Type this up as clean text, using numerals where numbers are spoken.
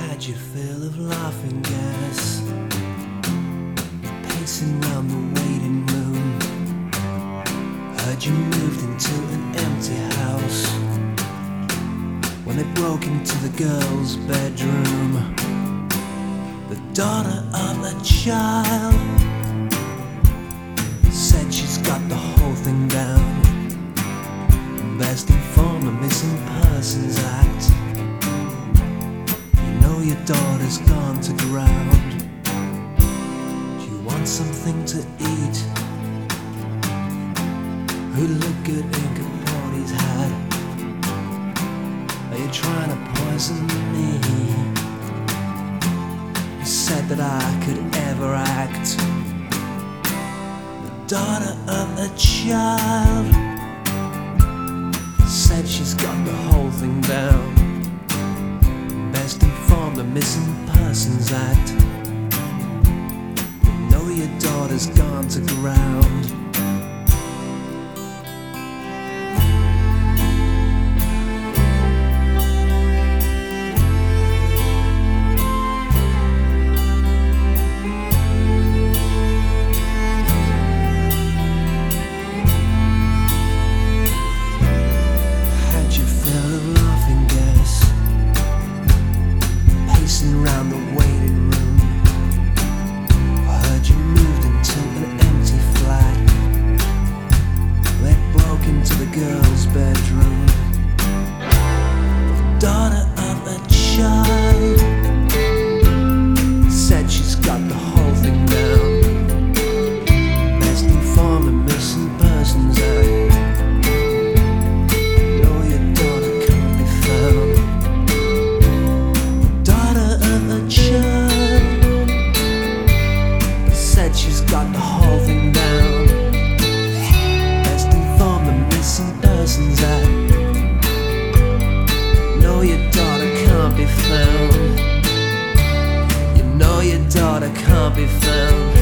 Had your fill of laughing gas, pacing round the waiting room. Heard you moved into an empty house when they broke into the girl's bedroom. The daughter of a child said she's got the whole thing down. Best informed, a missing persons act. You know your daughter's gone to ground. Do you want something to eat? Who look good in Capote's hat? Are you trying to poison me? You said that I could ever act. The daughter of a child said she's got the whole thing down. Best informed, the Missing Persons Act. You know your daughter's gone to ground. Around the waiting room, I heard you moved into an empty flat. They broke into the girl's bedroom. The daughter of a child said she's got the whole thing down. Best informed, the Missing Persons Act. No, your daughter can't be found. Said she's got the whole thing down. Best informed, the Missing Persons Act. No, your daughter can't be found. You know your daughter can't be found.